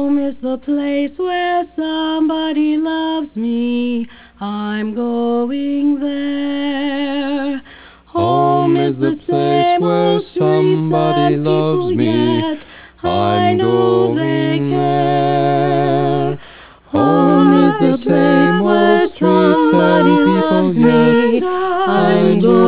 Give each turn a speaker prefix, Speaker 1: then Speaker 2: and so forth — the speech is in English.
Speaker 1: Home is the place where somebody loves me. I'm going there. Home is the same old streets and people, yet I know they care. Home is the same old streets and people, yet I'm going